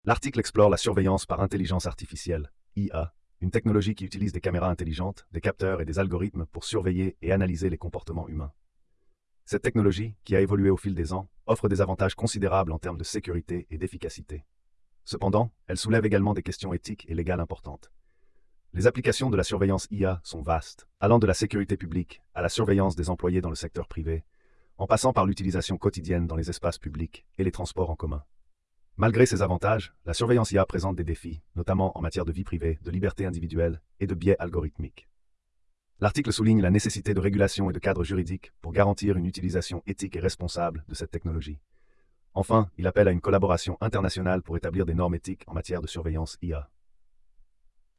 L'article explore la surveillance par intelligence artificielle, IA, une technologie qui utilise des caméras intelligentes, des capteurs et des algorithmes pour surveiller et analyser les comportements humains. Cette technologie, qui a évolué au fil des ans, offre des avantages considérables en termes de sécurité et d'efficacité. Cependant, elle soulève également des questions éthiques et légales importantes. Les applications de la surveillance IA sont vastes, allant de la sécurité publique à la surveillance des employés dans le secteur privé, en passant par l'utilisation quotidienne dans les espaces publics et les transports en commun. Malgré ces avantages, la surveillance IA présente des défis, notamment en matière de vie privée, de liberté individuelle et de biais algorithmiques. L'article souligne la nécessité de régulation et de cadres juridiques pour garantir une utilisation éthique et responsable de cette technologie. Enfin, il appelle à une collaboration internationale pour établir des normes éthiques en matière de surveillance IA.